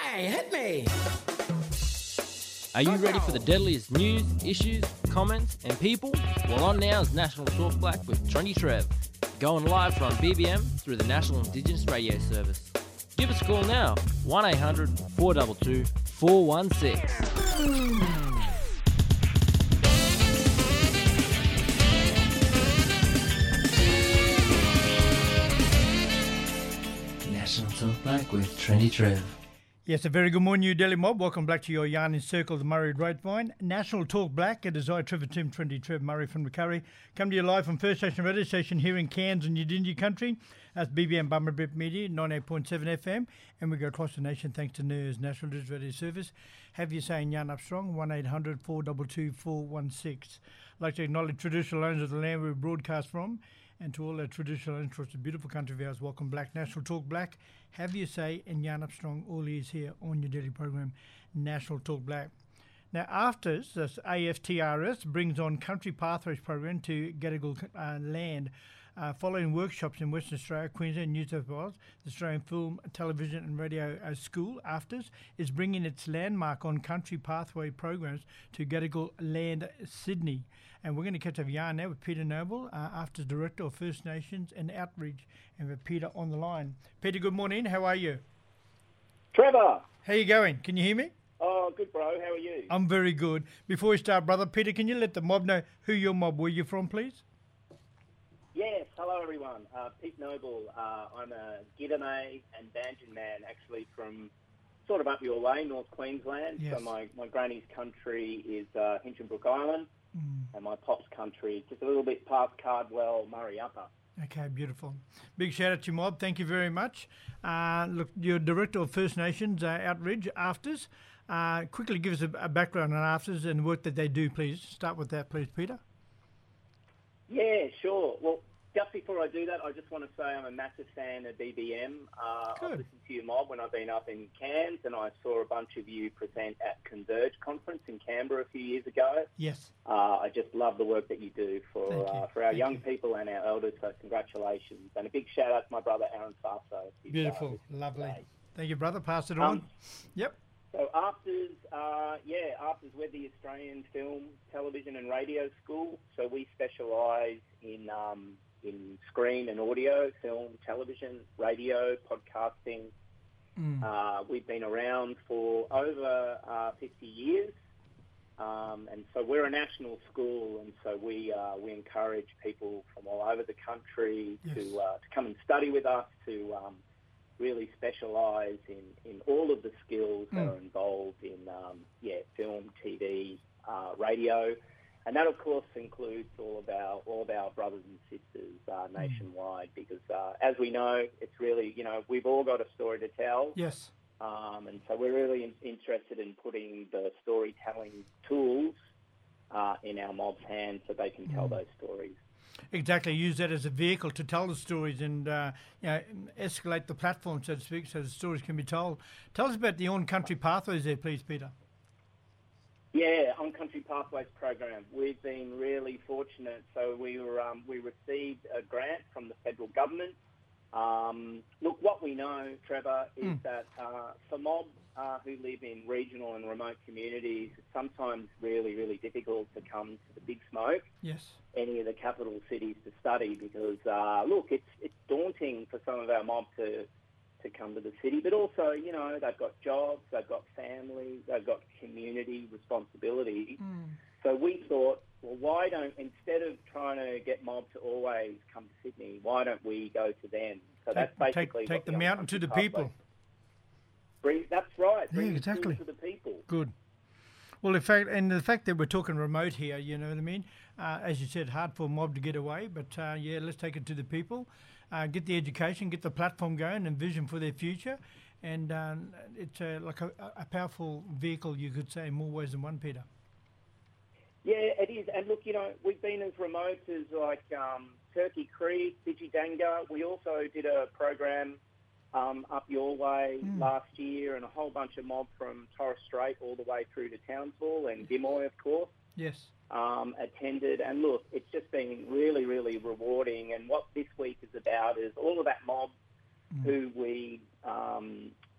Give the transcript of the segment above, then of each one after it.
Hey, hit me! Are you ready for the deadliest news, issues, comments, and people? Well, on now is National Talk Black with Trendy Trev, going live from BBM through the National Indigenous Radio Service. Give us a call now, 1-800-422-416. National Talk Black with Trendy Trev. Yes, a very good morning, New Delhi mob. Welcome back to your Yarn in Circle, the Murray Grapevine. National Talk Black. It is I, Trevor Tim, Trendy Trev Murray from Macquarie. Come to you live from First Station Radio Station here in Cairns and Yidindi Country. That's BBM Bummerbip Media, 98.7 FM. And we go across the nation thanks to NERS, National Digital Radio Service. Have you saying Yarn Up Strong, 1-800-422-416. I'd like to acknowledge traditional owners of the land we broadcast from. And to all our traditional interests, a beautiful country of ours, welcome Black. National Talk Black, have your say, and Yarn Up Strong, all ears here on your daily program, National Talk Black. Now, AFTRS, that's AFTRS, brings on Country Pathways program to Gadigal land. Following workshops in Western Australia, Queensland, New South Wales, the Australian Film, Television and Radio School, AFTRS, is bringing its landmark on Country Pathway programs to Gadigal land, Sydney. And we're going to catch up yarn now with Peter Noble, AFTRS Director of First Nations and Outreach, and with Peter on the line. Peter, good morning. How are you? Trevor! How you going? Can you hear me? Oh, good, bro. How are you? I'm very good. Before we start, brother, Peter, can you let the mob know who your mob were you from, please? Yes, hello everyone. Pete Noble. I'm a Gidame and Banjan man, actually from sort of up your way, North Queensland. Yes. So my granny's country is Hinchinbrook Island, and my pop's country just a little bit past Cardwell, Murray Upper. Okay, beautiful. Big shout out to your mob. Thank you very much. Look, you're Director of First Nations Outreach, AFTRS. Quickly give us a background on AFTRS and the work that they do, please. Start with that, please, Peter. Yeah, sure. Well, just before I do that, I just want to say I'm a massive fan of BBM. I've listened to your mob when I've been up in Cairns, and I saw a bunch of you present at Converge Conference in Canberra a few years ago. Yes. I just love the work that you do for our young people and our elders, so congratulations. And a big shout out to my brother Aaron Faso. Beautiful, lovely. Thank you, brother. Pass it on. Yep. So AFTRS, AFTRS, we're the Australian Film, Television and Radio School. So we specialise in screen and audio, film, television, radio, podcasting. We've been around for over 50 years. And so we're a national school, and so we encourage people from all over the country to come and study with us, to really specialise in all of the skills that are involved in film, TV, radio, and that of course includes all of our brothers and sisters nationwide. Because as we know, it's really we've all got a story to tell. Yes. And so we're really interested in putting the storytelling tools in our mob's hands so they can tell those stories. Exactly. Use that as a vehicle to tell the stories and escalate the platform, so to speak, so the stories can be told. Tell us about the On Country Pathways there, please, Peter. Yeah, On Country Pathways program. We've been really fortunate. So we received a grant from the federal government. Look, what we know, Trevor, is that for mob who live in regional and remote communities, it's sometimes really, really difficult to come to the big smoke. Yes. Any of the capital cities to study because, look, it's daunting for some of our mob to come to the city, but also, they've got jobs, they've got families, they've got community responsibility. So we thought, well, why don't, instead of trying to get mob to always come to Sydney, why don't we go to them? So that's basically take the mountain to the people. That's right. Yeah, Bring exactly. the to the people. Good. Well, in fact, and the fact that we're talking remote here, you know what I mean? As you said, hard for a mob to get away, but let's take it to the people, get the education, get the platform going and vision for their future. And it's like a powerful vehicle, you could say, in more ways than one, Peter. Yeah, it is. And look, we've been as remote as like Turkey Creek, Bijidanga. We also did a program up your way last year, and a whole bunch of mob from Torres Strait all the way through to Townsville and Gimoy, of course. Yes. Attended. And look, it's just been really, really rewarding. And what this week is about is all of that mob who we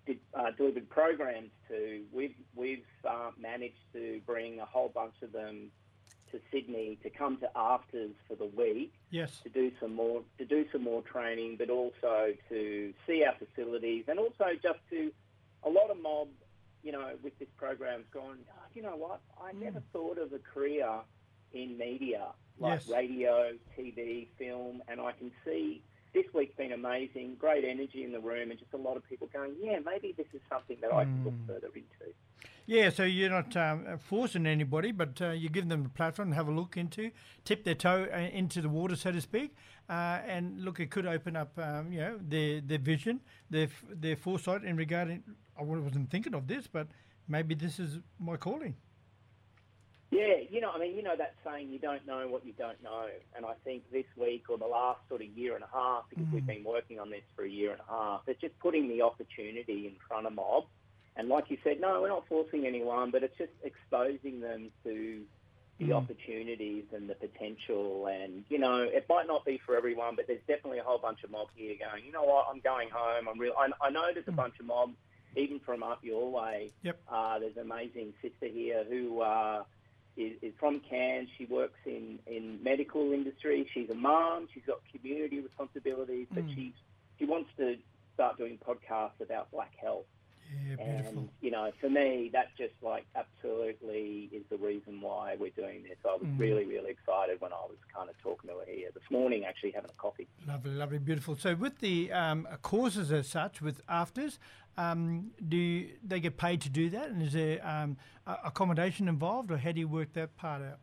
delivered programs to. We've managed to bring a whole bunch of them to Sydney to come to Afters for the week. Yes. To do some more training, but also to see our facilities, and also just to a lot of mob, with this program's gone, oh, you know what? I never thought of a career in media, like radio, TV, film, and I can see this week's been amazing, great energy in the room, and just a lot of people going, yeah, maybe this is something that I can look further into. Yeah, so you're not forcing anybody, but you give them a platform to have a look into, tip their toe into the water, so to speak, and look, it could open up, their vision, their foresight in regarding. I wasn't thinking of this, but maybe this is my calling. Yeah, that saying, you don't know what you don't know. And I think this week or the last sort of year and a half, because we've been working on this for a year and a half, it's just putting the opportunity in front of mob. And like you said, no, we're not forcing anyone, but it's just exposing them to the opportunities and the potential. And, it might not be for everyone, but there's definitely a whole bunch of mob here going, you know what, I'm going home. I know there's a bunch of mob, even from up your way. Yep. There's an amazing sister here who is from Cairns. She works in medical industry. She's a mum. She's got community responsibilities, but she wants to start doing podcasts about black health. Yeah, beautiful. And, for me, that just absolutely is the reason why we're doing this. I was really, really excited when I was kind of talking to her here this morning, actually having a coffee. Lovely, lovely, beautiful. So with the courses as such, with Afters, do they get paid to do that? And is there accommodation involved, or how do you work that part out?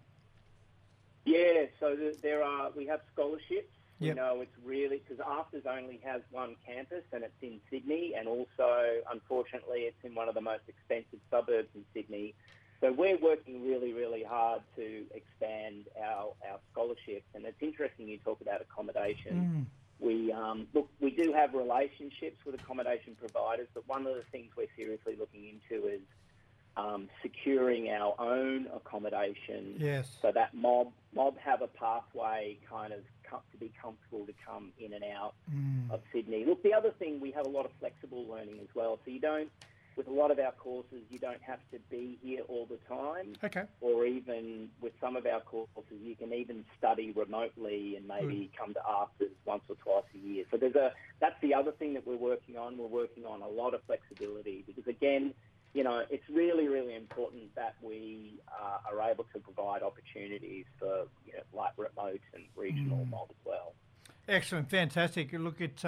Yeah, so we have scholarships. Yep. It's really, because Afters only has one campus, and it's in Sydney, and also, unfortunately, it's in one of the most expensive suburbs in Sydney. So we're working really, really hard to expand our scholarships, and it's interesting you talk about accommodation. We do have relationships with accommodation providers, but one of the things we're seriously looking into is securing our own accommodation. Yes. So that mob have a pathway kind of to be comfortable to come in and out of Sydney. Look, the other thing, we have a lot of flexible learning as well. So with a lot of our courses, you don't have to be here all the time. Okay. Or even with some of our courses, you can even study remotely and maybe come to Afters once or twice a year. So that's the other thing that we're working on. We're working on a lot of flexibility because, again, it's really, really important that we are able to provide opportunities for like remote and regional mob as well. Excellent, fantastic. Look, it's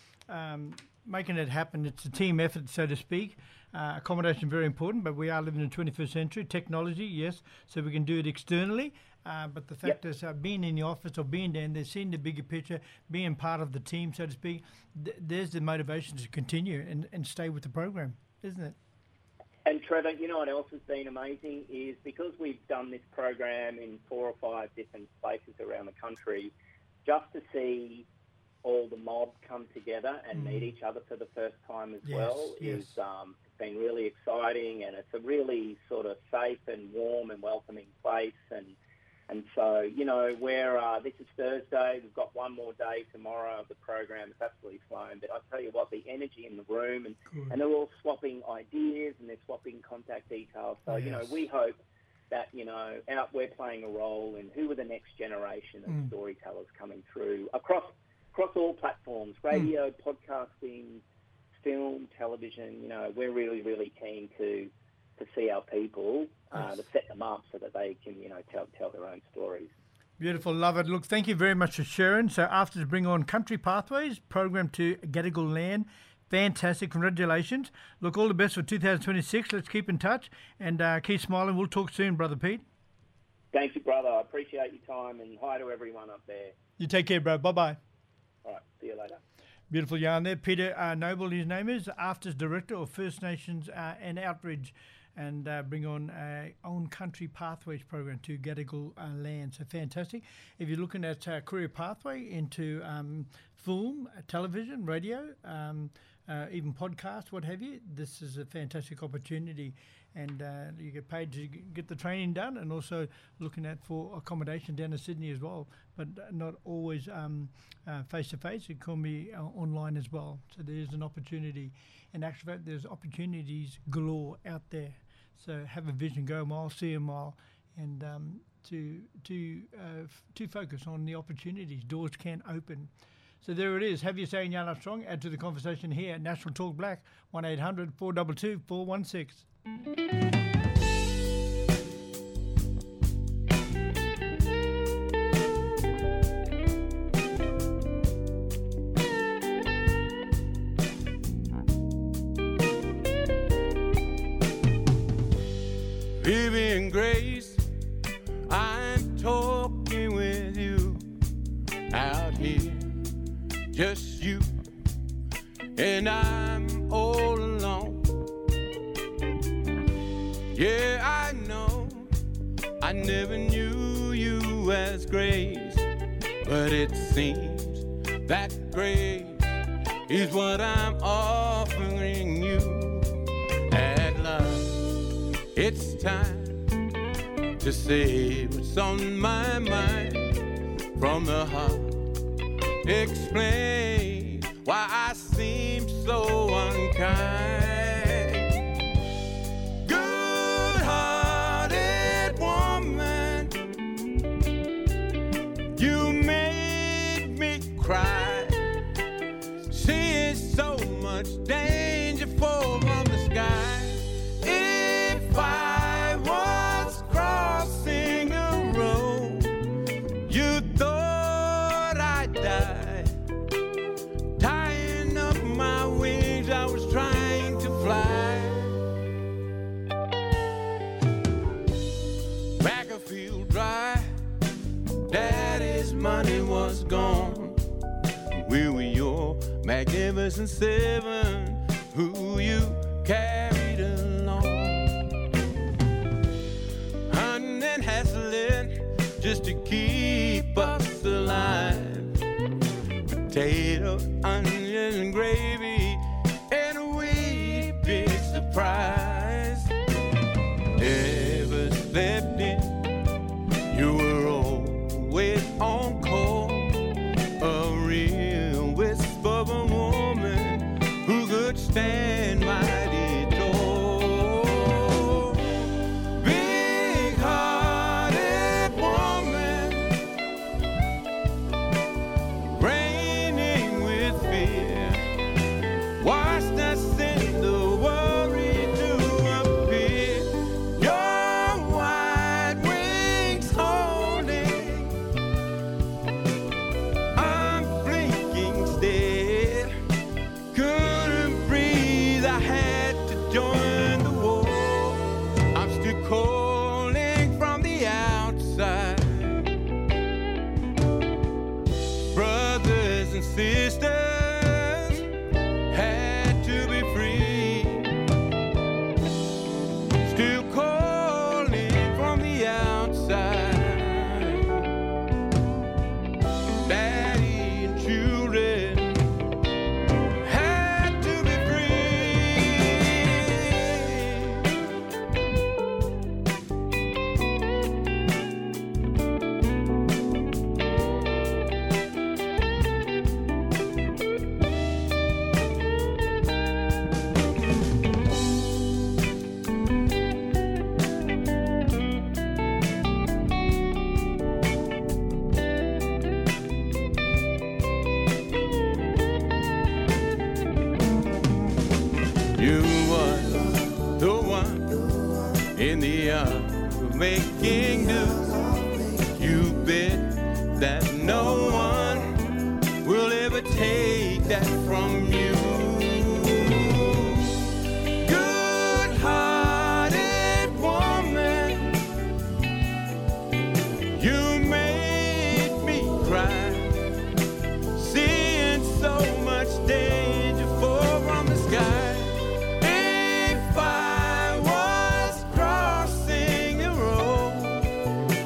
making it happen. It's a team effort, so to speak. Accommodation very important, but we are living in the 21st century. Technology, yes, so we can do it externally. But the fact is, being in the office or being down there, seeing the bigger picture, being part of the team, so to speak, there's the motivation to continue and stay with the program, isn't it? And Trevor, what else has been amazing is because we've done this program in 4 or 5 different places around the country, just to see all the mob come together and meet each other for the first time as well is been really exciting, and it's a really sort of safe and warm and welcoming place. And so, this is Thursday. We've got one more day tomorrow of the program. It's absolutely flown. But I tell you what, the energy in the room, and they're all swapping ideas and they're swapping contact details. So, we hope that, we're playing a role in who are the next generation of storytellers coming through across all platforms, radio, podcasting, film, television. We're really, really keen to see our people, to set them up so that they can, tell their own stories. Beautiful, love it. Look, thank you very much for sharing. So after to bring on Country Pathways, program to Gadigal land. Fantastic, congratulations. Look, all the best for 2026. Let's keep in touch and keep smiling. We'll talk soon, Brother Pete. Thank you, brother. I appreciate your time, and hi to everyone up there. You take care, bro. Bye-bye. All right, see you later. Beautiful yarn there. Peter Noble, his name is, Afters Director of First Nations and Outreach, and bring on Own Country Pathways program to Gadigal land. So fantastic. If you're looking at career pathway into film, television, radio, even podcasts, what have you, this is a fantastic opportunity, and you get paid to get the training done, and also looking at for accommodation down in Sydney as well, but not always face-to-face. It can be online as well. So there's an opportunity. In actual fact, there's opportunities galore out there. So have a vision, go a mile, see a mile, and to focus on the opportunities. Doors can open. So there it is. Have your say in Yarn Up Strong. Add to the conversation here at National Talk Black, 1-800-422-416. Living grace, I'm talking with you out here, just you, and I'm all alone. Yeah, I know I never knew you as grace, but it seems that grace is what I'm offering you at last. It's time to say what's on my mind from the heart. Explain why I seem so unkind. Good-hearted woman, you make me cry. Seeing so much danger fall from the sky. If I was crossing a road, you thought I'd die. Tying up my wings, I was trying to fly. Back a field dry, Daddy's money was gone. We were your magnificent seven, who you carried along. Hunting and hassling just to keep us alive. Potato, onion, and gravy, and we'd be surprised. Never slept in, you were always on call. A real wisp of a woman who could stand mighty tall. Big-hearted woman, reigning with fear, watched us in the worry to appear. Your wide wings holding, I'm blinking stead. Couldn't breathe, I had to join the war. I'm still calling from the outside. Brothers and sisters had to be free. Still calling from the outside. Daddy and children had to be You were the one in the art of making do. You bet that no one will ever take that from you. Good-hearted woman, you made me cry. Seeing so much danger fall from the sky. If I was crossing the road,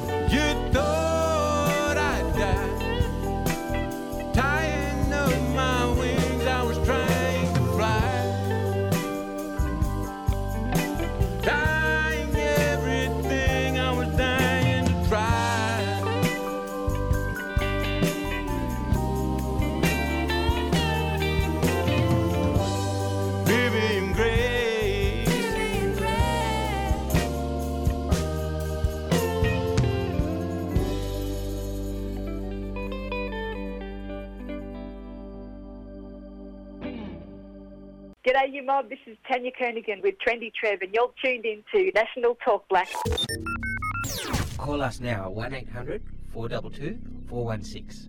G'day, you mob. This is Tanya Kernigan with Trendy Trev, and you're tuned in to National Talk Black. Call us now, 1800 422 416.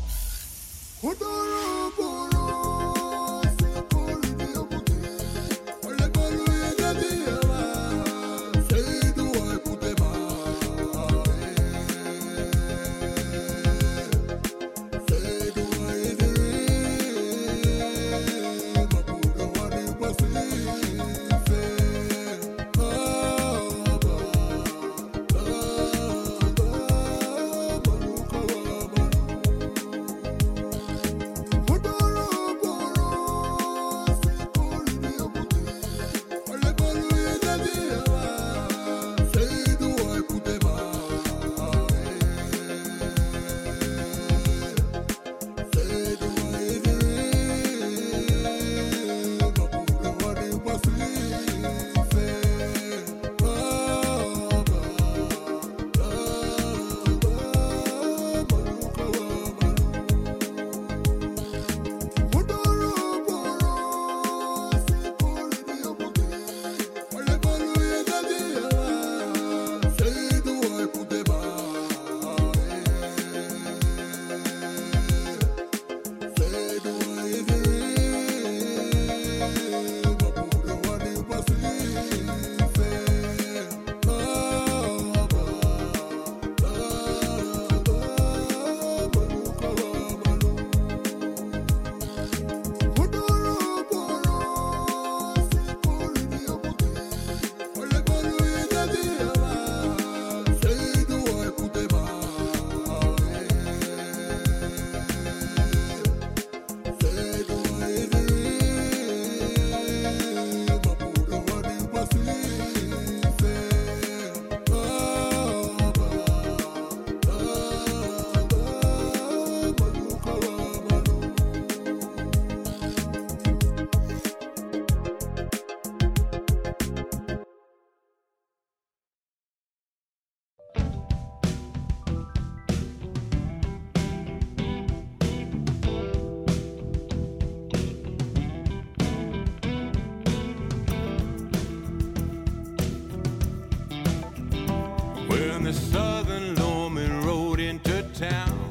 When the southern lawman rode into town,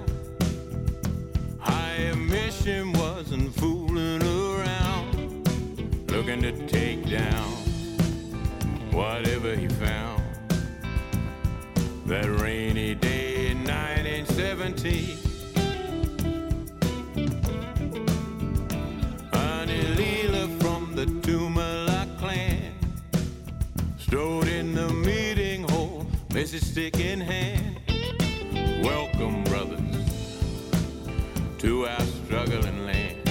High Mission wasn't fooling around, looking to take down whatever he found. That rainy day in 1917, Annie Leela from the Tumala clan strode in the meeting hall, Mrs. Stick in hand. Welcome, brothers, to our struggling land.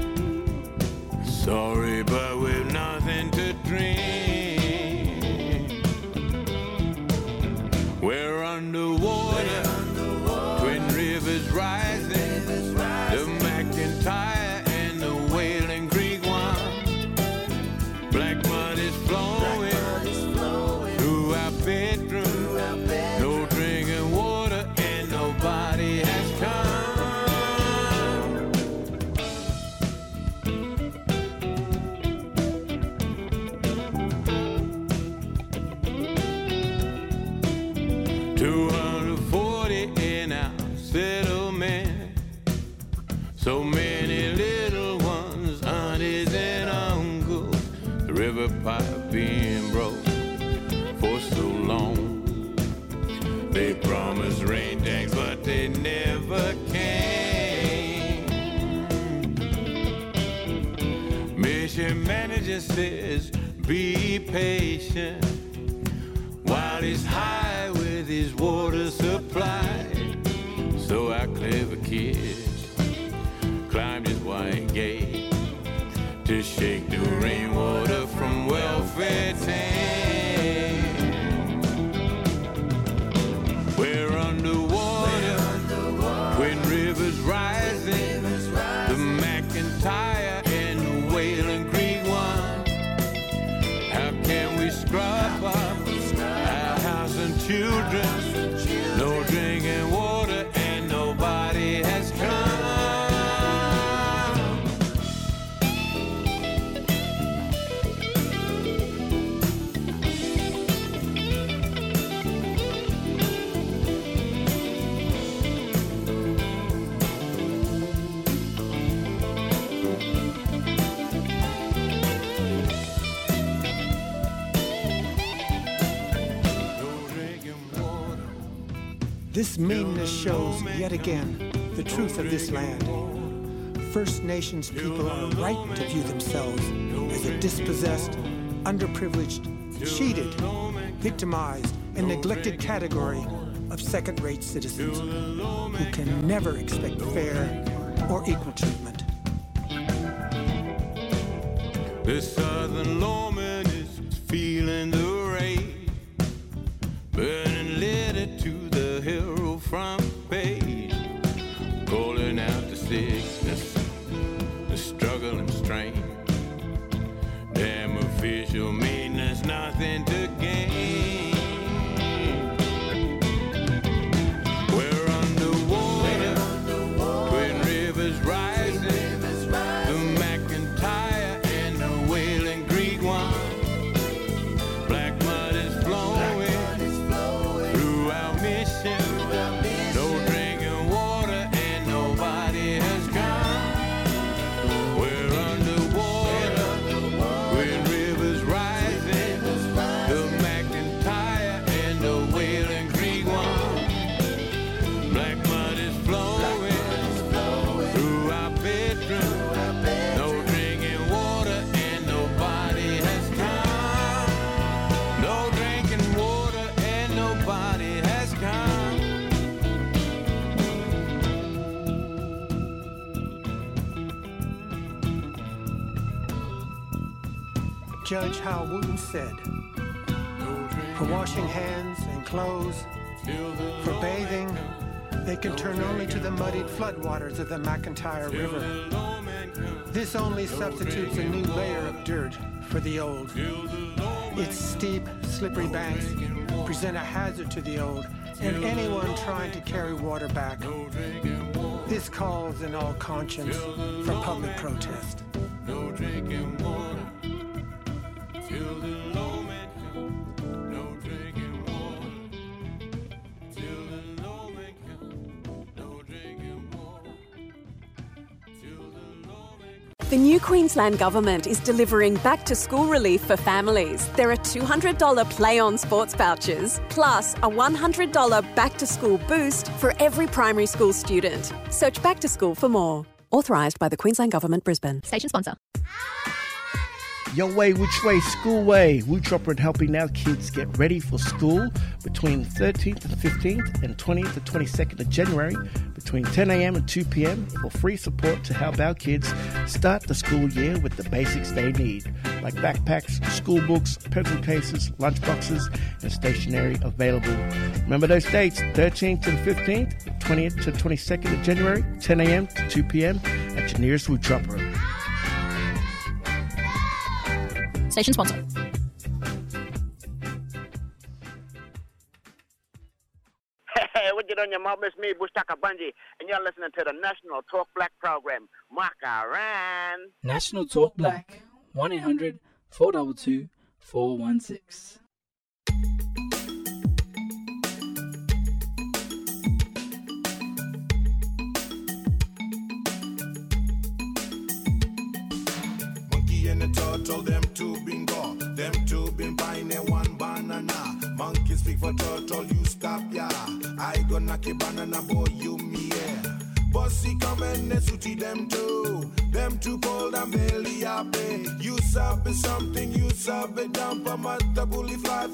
Sorry, but we've nothing to drink. We're underwater, Twin Rivers rising, the McIntyre and the Wailing Creek one. Black mud is flowing through our bedroom. No drinking water and nobody has come. $240 in our settlement. So many little ones, aunties and uncles. The river pipe being broke for so long. They promised rain tanks, but they never came. Mission manager says, be patient while he's high with his water supply. So our clever kids climbed his white gate to shake the rainwater from welfare tanks. We're underwater, Twin Rivers rising, the McIntyre and the Wailing Creek one. How can we scrub up our house and children? No drinking water and nobody has come. This meanness shows yet again the truth of this land. First Nations people are right to view themselves as a dispossessed, underprivileged, cheated, victimized, and neglected category of second-rate citizens who can never expect fair or equal treatment. The southern lawman is feeling the rage, burning letter to the Herald front page, calling out the sickness, the struggle and strain. Damn official maintenance, nothing to gain. We're underwater, Twin Rivers rising, the McIntyre and the Wailing Creek one. Black mud is flowing through our mission. No drinking water and nobody has come. We're underwater, Twin Rivers rising, the McIntyre and the Wailing Creek one. Black mud is flowing through our bedroom. No drinking water and nobody has come. No drinking water and nobody has come. Judge Hal Wooten said, for washing hands and clothes, for bathing, they can turn only to the muddied floodwaters of the McIntyre River. This only substitutes a new layer of dirt for the old. Its steep, slippery banks present a hazard to the old and anyone trying to carry water back. This calls in all conscience for public protest. No drinking water till the lawman come. No drinking water till the lawman come. No drinking water till the lawman come. The new Queensland Government is delivering back-to-school relief for families. There are $200 play-on sports vouchers, plus a $100 back-to-school boost for every primary school student. Search Back to School for more. Authorised by the Queensland Government, Brisbane. Station sponsor. Your way, which way? School way. Woo Chopper helping our kids get ready for school between 13th and 15th and 20th and 22nd of January between 10 a.m. and 2 p.m. for free support to help our kids start the school year with the basics they need, like backpacks, school books, pencil cases, lunch boxes, and stationery available. Remember those dates, 13th to the 15th, 20th to 22nd of January, 10 a.m. to 2 p.m. at your nearest Woo Chopper. Station sponsor. Hey, what you doing, your mom? It's me, Bushtaka Bunji, and you're listening to the National Talk Black program. Makaran. National Talk Black. 1-800-422-416. And the turtle, them two been go, them two been buying one banana. Monkey speak for turtle, you stop, yeah. I go knock a banana, boy, you me, yeah. Bossy come and suti them two cold and belly up. You sabi something, you sabi dump a mata bully fly.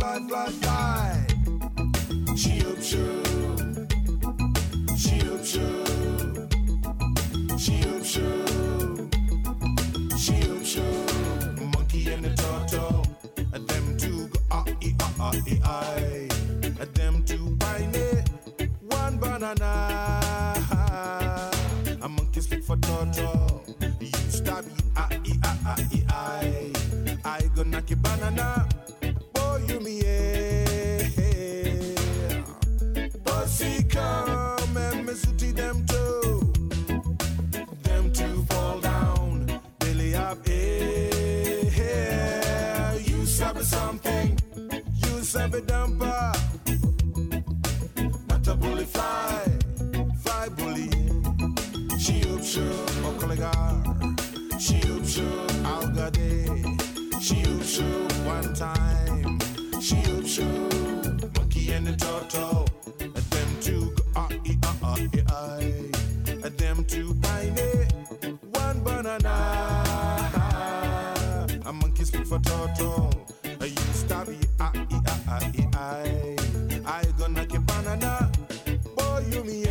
She up shoe, she up shoe, she up shoe. Monkey and the turtle, them two go I. Them two buying one banana. A monkey speak for turtle. You stop I go knock a banana. Boy, you me yeah. Bossy come and me suti them two. Them two fall down. Up, you sabi something, you sabi dumper, but a bully fly bully. She up show, Okolagar, she up show, Algade, she up show one time, she up show, monkey and the turtle, them turtle. You stop I gonna keep banana. Boy, you me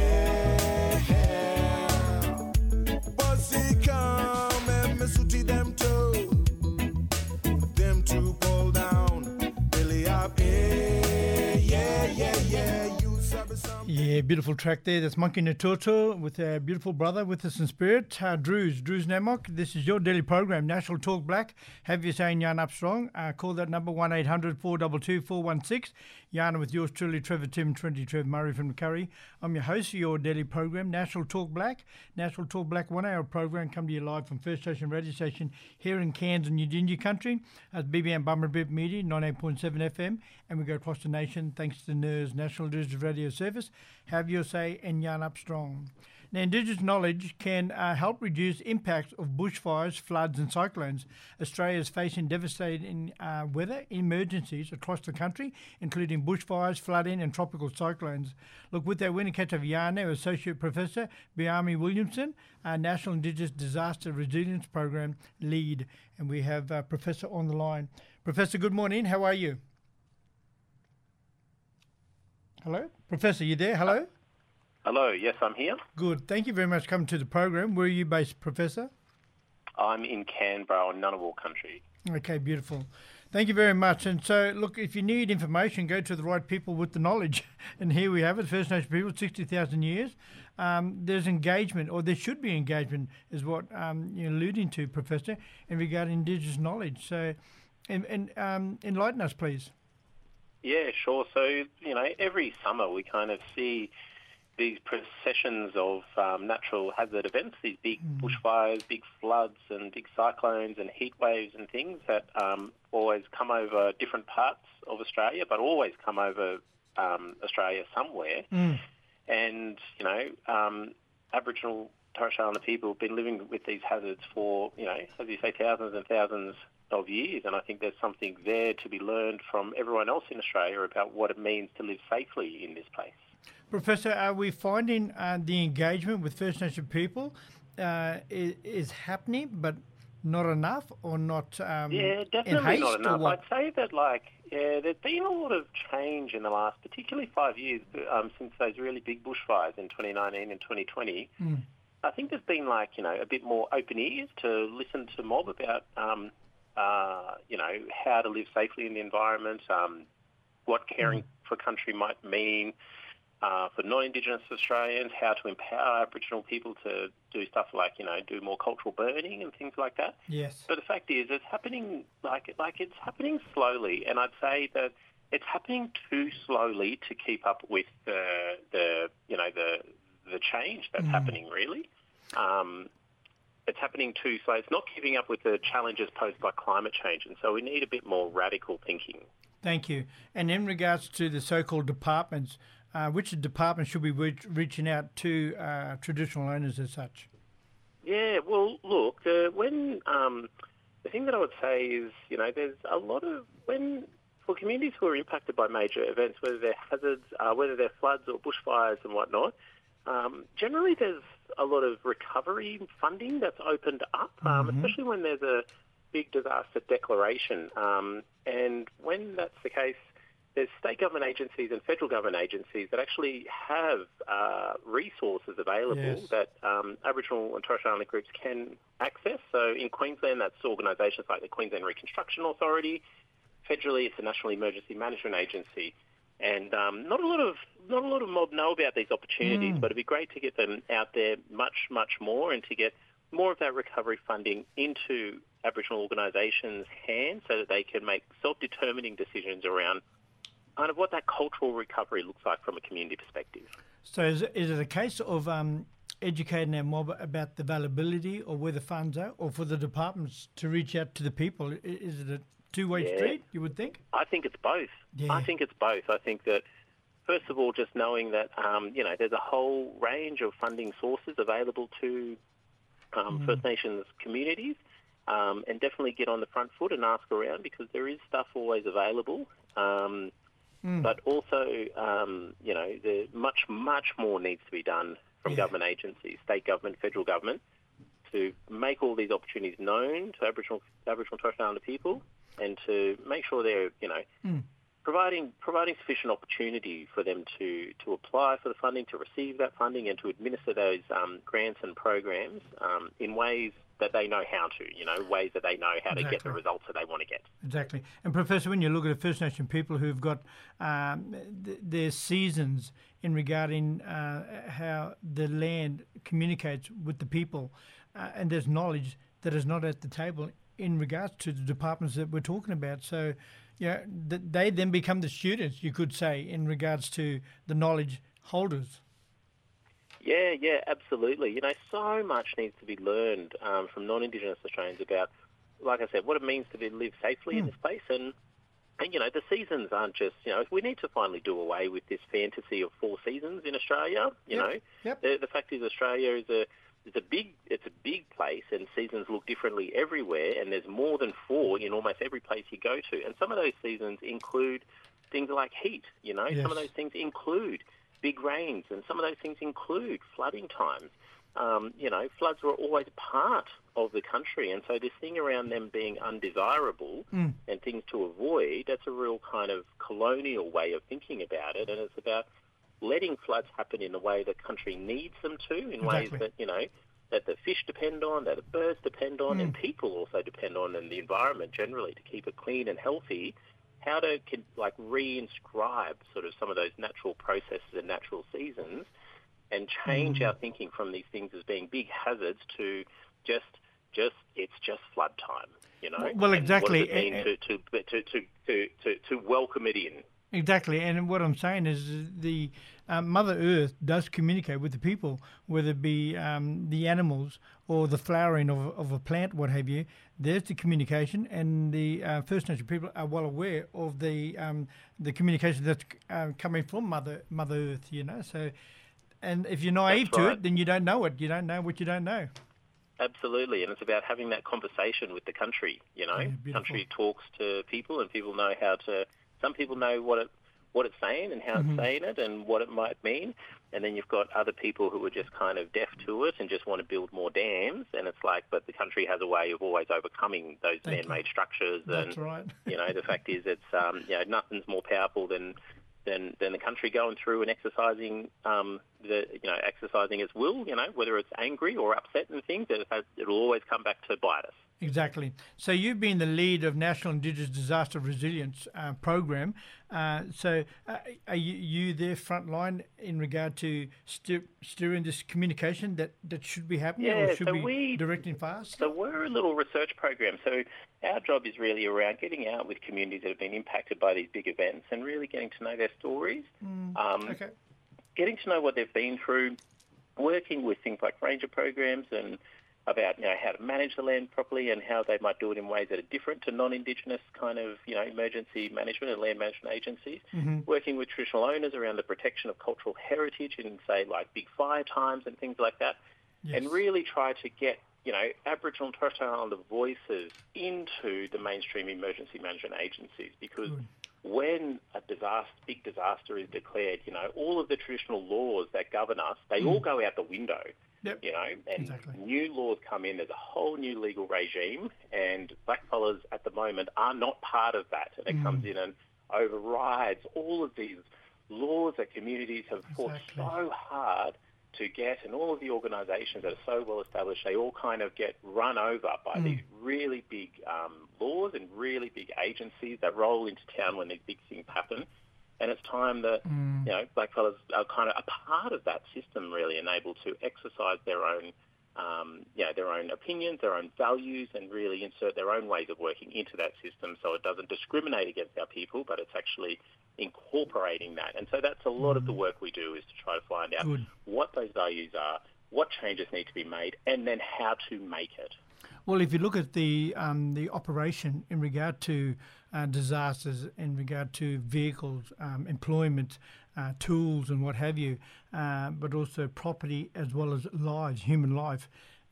Bossy come and me sooty them too. Them two pull down. Billy up. Yeah, beautiful track there. That's Monkey Natoto with our beautiful brother with us in spirit, Drew's Namok. This is your daily program, National Talk Black. Have you saying Jan Armstrong? Call that number 1-800-422-416. Yana with yours truly, Trevor Tim, 20 Trev Murray from Curry. I'm your host of your daily program, National Talk Black. National Talk Black 1 hour program come to you live from First Station Radio Station here in Cairns and Eugenia Country. That's BBM Bummerbip Media, 98.7 FM. And we go across the nation thanks to the NIRS, National Digital Radio Service. Have your say and Jan Armstrong. Now, Indigenous knowledge can help reduce impacts of bushfires, floods and cyclones. Australia is facing devastating weather emergencies across the country, including bushfires, flooding and tropical cyclones. Look, with our Winnicott of Yana, Associate Professor Biami Williamson, our National Indigenous Disaster Resilience Program lead. And we have Professor on the line. Professor, good morning. How are you? Hello? Professor, you there? Hello? Hello, yes, I'm here. Good. Thank you very much for coming to the program. Where are you based, Professor? I'm in Canberra, on Ngunnawal country. Okay, beautiful. Thank you very much. And so, look, if you need information, go to the right people with the knowledge. And here we have it, First Nation people, 60,000 years. There's engagement, or there should be engagement, is what you're alluding to, Professor, in regard to Indigenous knowledge. So, enlighten us, please. Yeah, sure. So, every summer we kind of see these processions of natural hazard events, these big bushfires, big floods and big cyclones and heat waves and things that always come over different parts of Australia, but always come over Australia somewhere. And, Aboriginal Torres Strait Islander people have been living with these hazards for, as you say, thousands and thousands of years, and I think there's something there to be learned from everyone else in Australia about what it means to live safely in this place. Professor, are we finding the engagement with First Nation people is happening, but not enough, or not yeah, definitely not enough. I'd say that, there's been a lot of change in the last, particularly 5 years, since those really big bushfires in 2019 and 2020. I think there's been, a bit more open ears to listen to mob about, how to live safely in the environment, what caring for country might mean for non-Indigenous Australians, how to empower Aboriginal people to do stuff like, do more cultural burning and things like that. Yes. But the fact is, it's happening it's happening slowly, and I'd say that it's happening too slowly to keep up with the change that's happening. Really, it's happening too slow. It's not keeping up with the challenges posed by climate change, and so we need a bit more radical thinking. Thank you. And in regards to the so-called departments, which departments should be reaching out to traditional owners as such? Yeah, well, look, the thing that I would say is, there's a lot of, for communities who are impacted by major events, whether they're hazards, whether they're floods or bushfires and whatnot, generally there's a lot of recovery funding that's opened up, especially when there's a big disaster declaration. And when that's the case, there's state government agencies and federal government agencies that actually have resources available that Aboriginal and Torres Strait Islander groups can access. So in Queensland, that's organisations like the Queensland Reconstruction Authority. Federally, it's the National Emergency Management Agency. And not a lot of mob know about these opportunities, but it'd be great to get them out there much, much more, and to get more of that recovery funding into Aboriginal organisations' hands so that they can make self-determining decisions around kind of what that cultural recovery looks like from a community perspective. So is it a case of educating our mob about the availability or where the funds are, or for the departments to reach out to the people? Is it a two-way street, you would think? I think it's both. Yeah. I think it's both. I think that, first of all, just knowing that, there's a whole range of funding sources available to First Nations communities, and definitely get on the front foot and ask around, because there is stuff always available. But also, much, much more needs to be done from government agencies, state government, federal government, to make all these opportunities known to Aboriginal Torres Strait Islander people, and to make sure they're, providing sufficient opportunity for them to apply for the funding, to receive that funding, and to administer those grants and programs in ways that they know how to, ways that they know how to get the results that they want to get. Exactly. And Professor, when you look at the First Nation people who've got their seasons in regarding how the land communicates with the people, and there's knowledge that is not at the table in regards to the departments that we're talking about. So, they then become the students, you could say, in regards to the knowledge holders. Yeah, absolutely. So much needs to be learned from non-Indigenous Australians about, like I said, what it means to live safely in this place. And the seasons aren't just, we need to finally do away with this fantasy of 4 seasons in Australia. The fact is Australia is a big place, and seasons look differently everywhere, and there's more than 4 in almost every place you go to. And some of those seasons include things like heat, some of those things include big rains, and some of those things include flooding times. Floods were always part of the country, and so this thing around them being undesirable and things to avoid, that's a real kind of colonial way of thinking about it, and it's about letting floods happen in the way the country needs them to, in ways that, that the fish depend on, that the birds depend on, and people also depend on, and the environment generally, to keep it clean and healthy. How to reinscribe sort of some of those natural processes and natural seasons, and change our thinking from these things as being big hazards to just it's just flood time, Well, exactly. And what does it mean to welcome it in? Exactly, and what I'm saying is the Mother Earth does communicate with the people, whether it be the animals or the flowering of a plant, what have you. There's the communication, and the First Nation people are well aware of the communication that's coming from Mother Earth, So, and if you're naive to it, then you don't know it. You don't know what you don't know. Absolutely, and it's about having that conversation with the country. Country talks to people, and people know how to. Some people know what it's saying and how it's saying it and what it might mean, and then you've got other people who are just kind of deaf to it and just want to build more dams, and it's like, but the country has a way of always overcoming those man-made structures. That's right. The fact is it's nothing's more powerful than the country going through and exercising exercising its will, whether it's angry or upset and things, it'll always come back to bite us. Exactly. So you've been the lead of National Indigenous Disaster Resilience Program. So are you there front line in regard to steering this communication that should be happening or should be directing fast? So we're a little research program. So our job is really around getting out with communities that have been impacted by these big events and really getting to know their stories, getting to know what they've been through, working with things like ranger programs and about how to manage the land properly and how they might do it in ways that are different to non-Indigenous kind of emergency management and land management agencies. Working with traditional owners around the protection of cultural heritage in, say, like big fire times and things like that, and really try to get Aboriginal and Torres Strait Islander voices into the mainstream emergency management agencies, because when a big disaster is declared, all of the traditional laws that govern us, they all go out the window. And new laws come in. There's a whole new legal regime, and blackfellas at the moment are not part of that. And it comes in and overrides all of these laws that communities have fought so hard to get, and all of the organisations that are so well established, they all kind of get run over by these really big laws and really big agencies that roll into town when these big things happen. And it's time that, blackfellas are kind of a part of that system, really, and able to exercise their own, their own opinions, their own values, and really insert their own ways of working into that system, so it doesn't discriminate against our people, but it's actually incorporating that. And so that's a lot of the work we do, is to try to find out what those values are, what changes need to be made, and then how to make it. Well, if you look at the operation in regard to disasters, in regard to vehicles, employment, tools and what have you, but also property as well as lives, human life,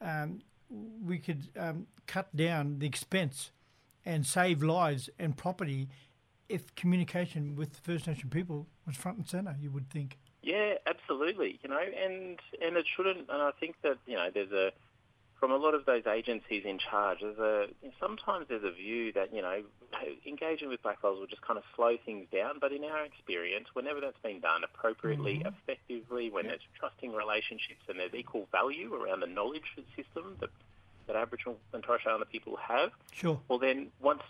we could cut down the expense and save lives and property if communication with the First Nation people was front and centre, you would think. Yeah, absolutely. And it shouldn't. And I think that there's from a lot of those agencies in charge, sometimes there's a view that, engaging with blackfellas will just kind of slow things down. But in our experience, whenever that's been done appropriately, effectively, when there's trusting relationships and there's equal value around the knowledge system that Aboriginal and Torres Strait Islander people have, sure. Well, then once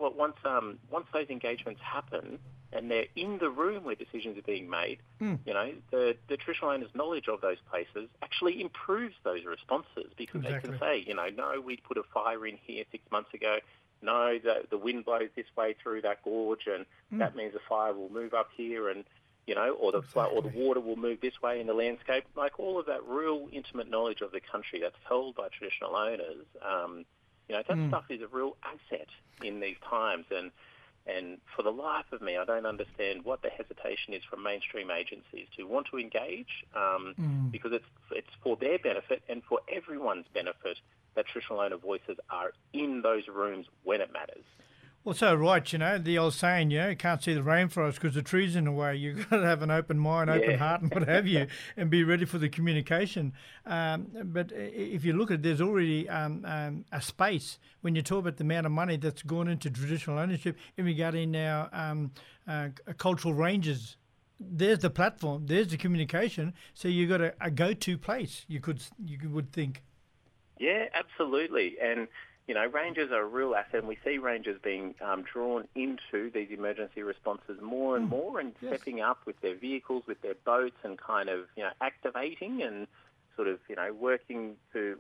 those engagements happen and they're in the room where decisions are being made, the traditional owners' knowledge of those places actually improves those responses because they can say, no, we put a fire in here 6 months ago. No, the wind blows this way through that gorge, and that means the fire will move up here, and or the water will move this way in the landscape. Like all of that real intimate knowledge of the country that's held by traditional owners, that stuff is a real asset in these times. And for the life of me, I don't understand what the hesitation is from mainstream agencies to want to engage, because it's for their benefit and for everyone's benefit that traditional owner voices are in those rooms when it matters. Well, so right, the old saying, you can't see the rainforest because the tree's in the way. You've got to have an open mind, open heart and what have you, and be ready for the communication. But if you look at it, there's already a space when you talk about the amount of money that's gone into traditional ownership in regarding now cultural ranges. There's the platform, there's the communication, so you've got a go-to place, you would think. Yeah, absolutely. And rangers are a real asset, and we see rangers being drawn into these emergency responses more and more, and stepping up with their vehicles, with their boats, and kind of activating and sort of working to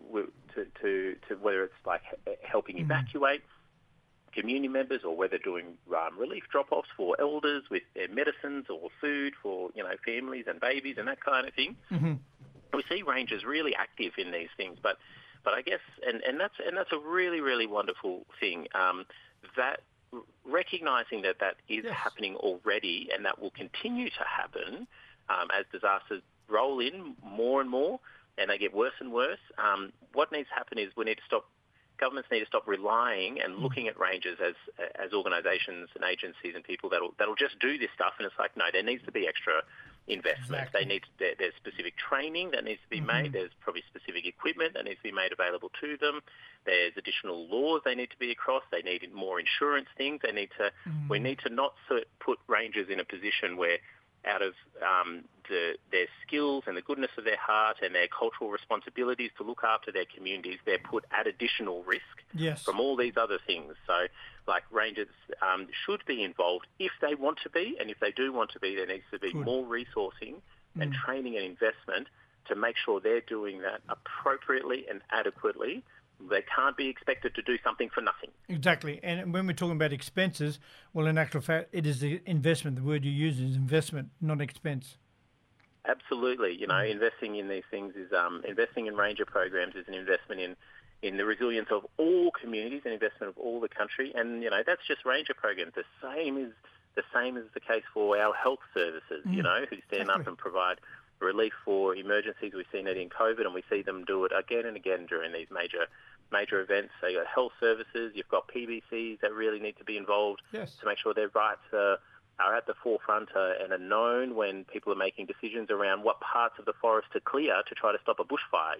whether it's like helping evacuate community members, or whether doing relief drop-offs for elders with their medicines or food for families and babies and that kind of thing. We see rangers really active in these things, but I guess, and that's a really, really wonderful thing, that recognising that is happening already and that will continue to happen as disasters roll in more and more and they get worse and worse. What needs to happen is governments need to stop relying and looking at rangers as organisations and agencies and people that'll just do this stuff. And it's like, no, there needs to be extra investment. There's specific training that needs to be made. There's probably specific equipment that needs to be made available to them. There's additional laws they need to be across. They need more insurance things. We need to not put rangers in a position where, out of their skills and the goodness of their heart and their cultural responsibilities to look after their communities, they're put at additional risk from all these other things. So, like, rangers should be involved if they want to be, and if they do want to be, there needs to be more resourcing and training and investment to make sure they're doing that appropriately and adequately. They can't be expected to do something for nothing. Exactly. And when we're talking about expenses, well, in actual fact, it is the investment. The word you use is investment, not expense. Absolutely. Investing in these things is investing in ranger programs is an investment in the resilience of all communities, an investment of all the country. And, that's just ranger programs. The same is the case for our health services, who stand up and provide relief for emergencies. We've seen it in COVID, and we see them do it again and again during these major events. So you've got health services, you've got PBCs that really need to be involved to make sure their rights are at the forefront and are known when people are making decisions around what parts of the forest to clear to try to stop a bushfire,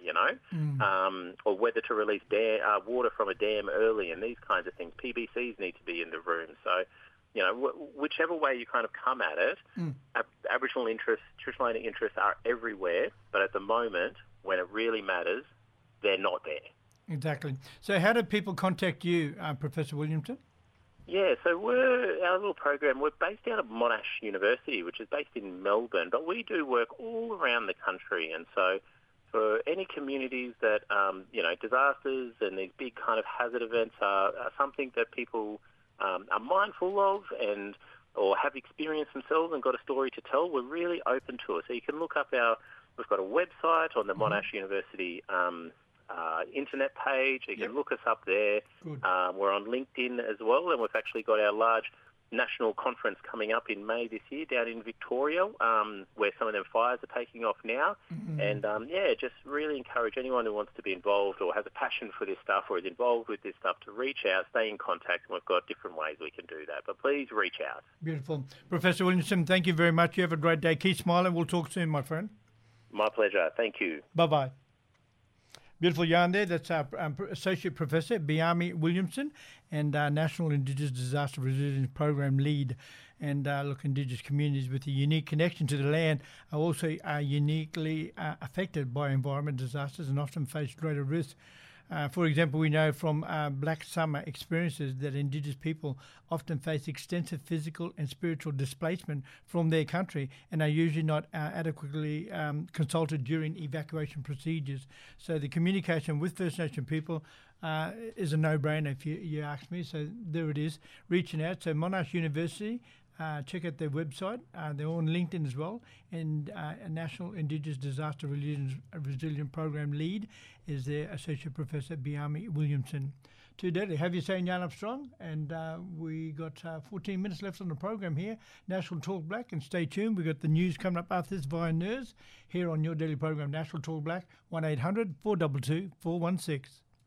or whether to release water from a dam early, and these kinds of things. PBCs need to be in the room. So, whichever way you kind of come at it, Aboriginal interests, traditional owner interests are everywhere, but at the moment, when it really matters, they're not there. Exactly. So how do people contact you, Professor Williamson? Yeah, so our little program, we're based out of Monash University, which is based in Melbourne, but we do work all around the country. And so for any communities that, disasters and these big kind of hazard events are something that people are mindful of or have experienced themselves and got a story to tell, we're really open to it. So you can look up we've got a website on the Monash University internet page. You can look us up there. We're on LinkedIn as well, and we've actually got our large national conference coming up in May this year down in Victoria, where some of them fires are taking off now. And just really encourage anyone who wants to be involved or has a passion for this stuff or is involved with this stuff to reach out, stay in contact, and we've got different ways we can do that. But please reach out. Beautiful. Professor Williamson, thank you very much. You have a great day. Keep smiling. We'll talk soon, my friend. My pleasure. Thank you. Bye-bye. Beautiful yarn there. That's our Associate Professor, Biami Williamson, and National Indigenous Disaster Resilience Program Lead. And look, Indigenous communities with a unique connection to the land are also uniquely affected by environment disasters and often face greater risk. For example, we know from Black Summer experiences that Indigenous people often face extensive physical and spiritual displacement from their country and are usually not adequately consulted during evacuation procedures. So the communication with First Nation people is a no-brainer if you ask me. So there it is, reaching out. So Monash University, check out their website. They're on LinkedIn as well. And a National Indigenous Disaster Resilience Program Lead is their Associate Professor, Biami Williamson. To Deadly, have you say Nyan Armstrong? And we got 14 minutes left on the program here. National Talk Black, and stay tuned. We got the news coming up after this via NERS here on your daily program, National Talk Black, 1-800-422-416.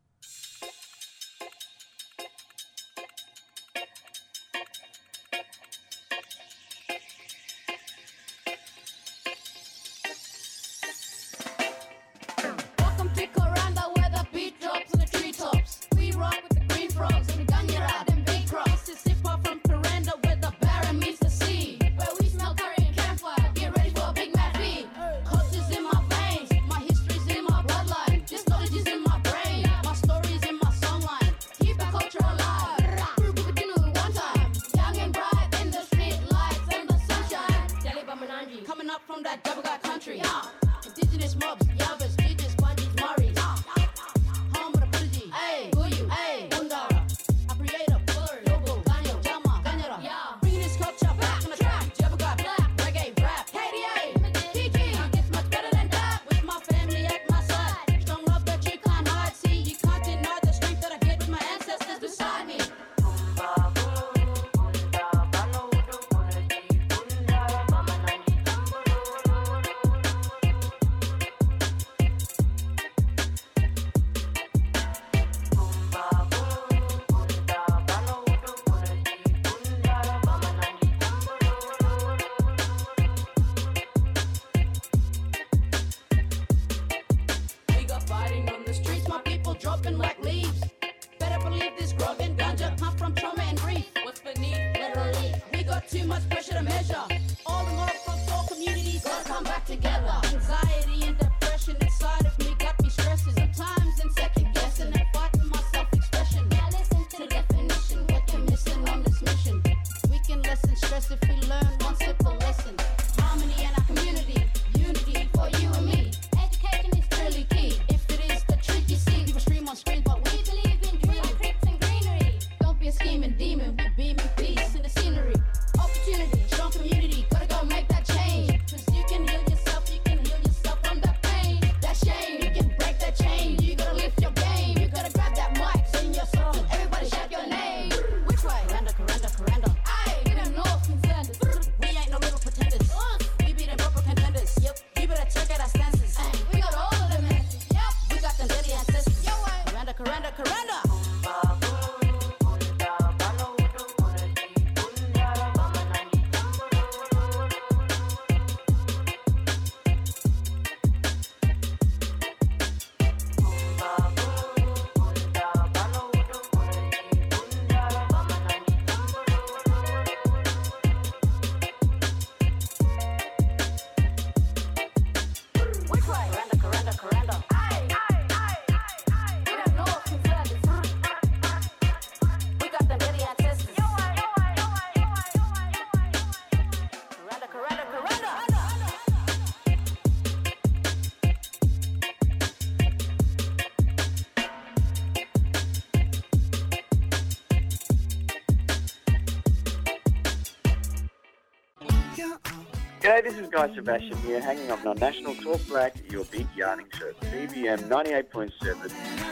G'day, this is Guy Sebastian here, hanging on National Talk Black, your big yarning show, BBM 98.7.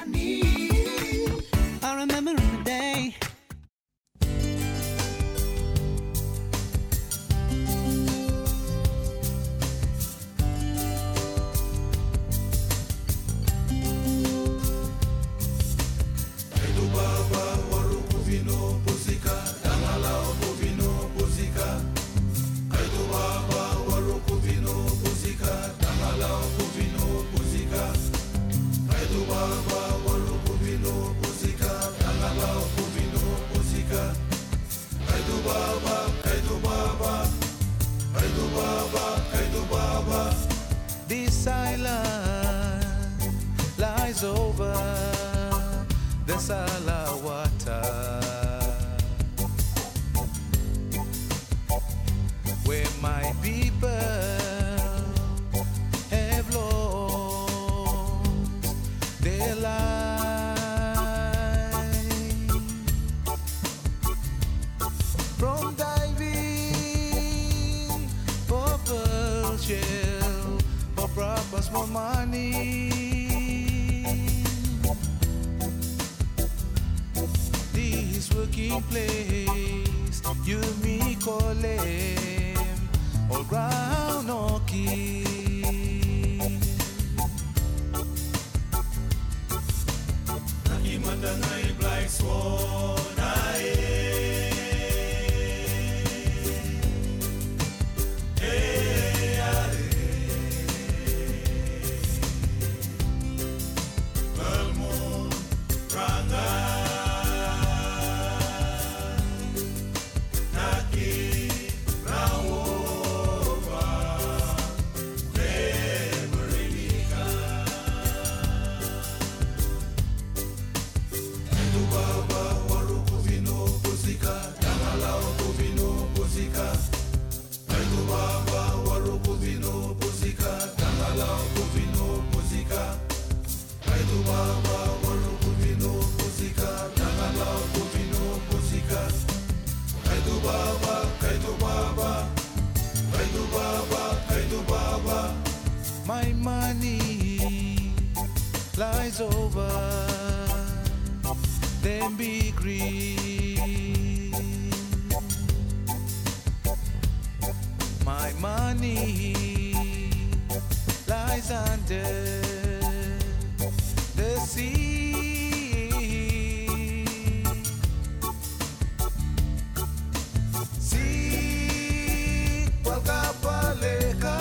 I remember in the day. Baba lies over the Salawata, where my people have lost their lives from diving for pearl shell for proper small money. This working place, you me call them all round Oki. Nakimata ngai black swan ae. My money lies over them big green. My money lies under the sea. See, Wakapaleka.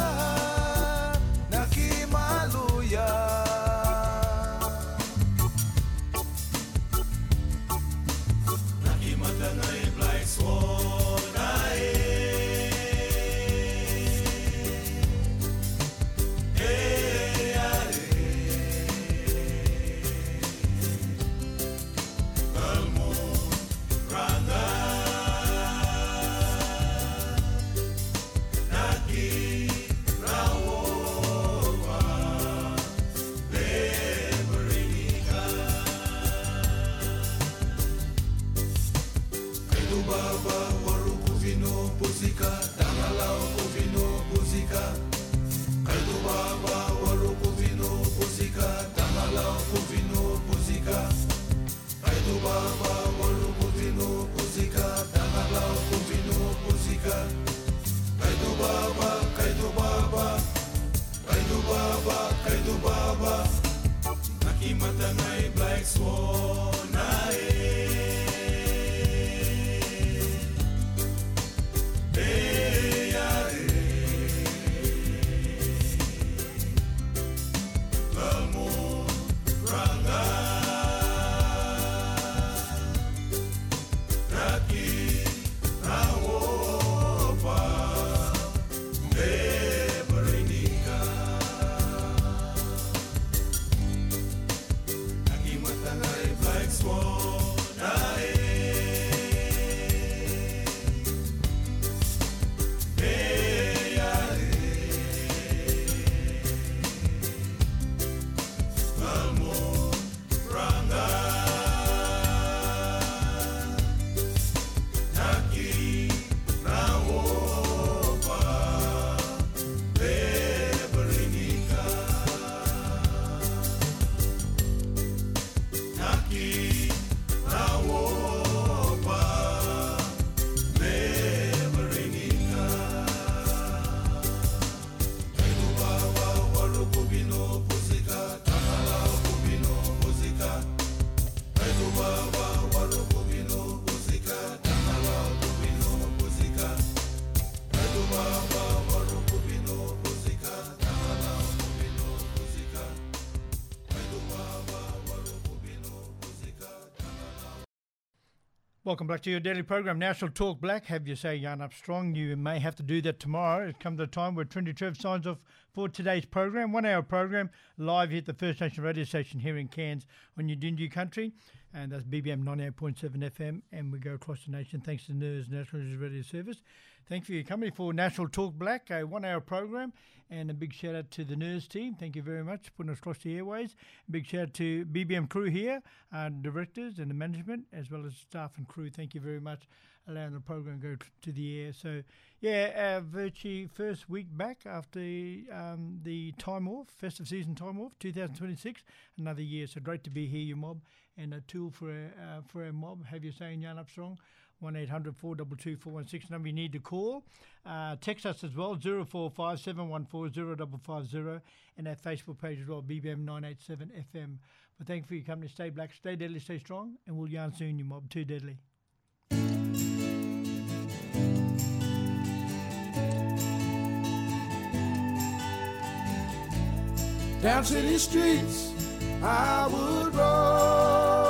Black Welcome back to your daily program, National Talk Black. Have you say Jan Armstrong? You may have to do that tomorrow. It comes to a time where Trinity Trev signs off for today's program. 1 hour program live here at the First Nation radio station here in Cairns on your Dingy country. And that's BBM 98.7 FM. And we go across the nation thanks to NERS, National Radio Service. Thank you for your company for National Talk Black, a 1 hour program. And a big shout out to the NERS team. Thank you very much for putting us across the airways. A big shout out to BBM crew here, directors and the management, as well as staff and crew. Thank you very much allowing the program to go to the air. So, yeah, virtually first week back after the time off, festive season time off, 2026, another year. So great to be here, your mob, and a tool for our mob. Have you saying Jan Armstrong? 1-800-422-416 number you need to call. Text us as well, 0457140550, and our Facebook page as well, BBM 987 FM. But thank you for your company. Stay black, stay deadly, stay strong, and we'll yarn soon, you mob. Too deadly. Down city streets I would roll.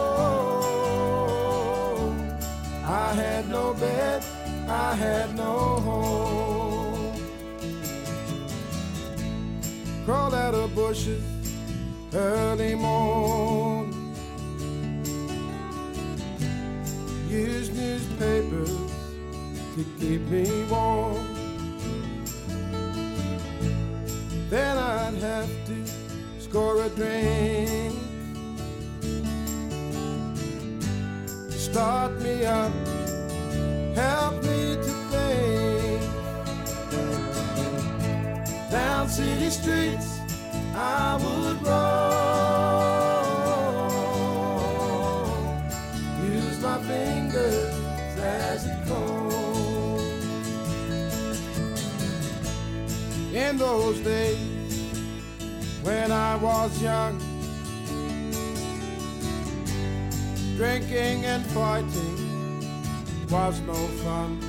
I had no bed, I had no home. Crawl out of bushes early morn. Use newspapers to keep me warm. Then I'd have to score a drink, start me up, help me to think. Down city streets I would roll, use my fingers as a comb. In those days when I was young, drinking and fighting was no fun.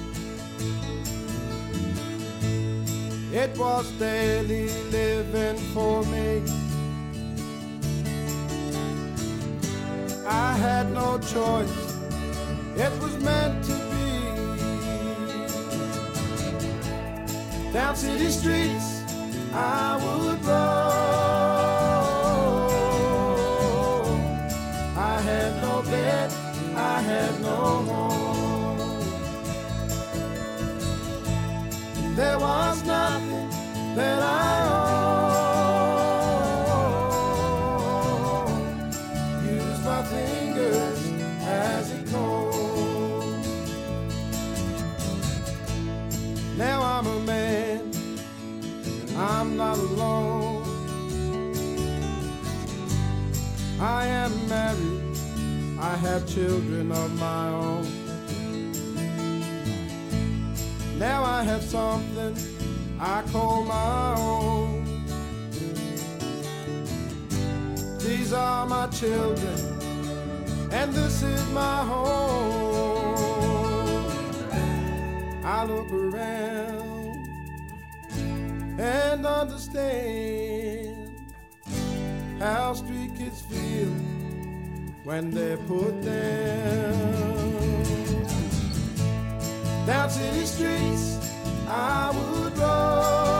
It was daily living for me. I had no choice, it was meant to be. Down city streets I would roll. I had no bed, I had no home. There was nothing that I owned. Use my fingers as a comb. Now I'm a man, I'm not alone. I am married, I have children of my own. Now I have something I call my own. These are my children, and this is my home. I look around and understand how street kids feel when they're put down. Down city streets I would roll.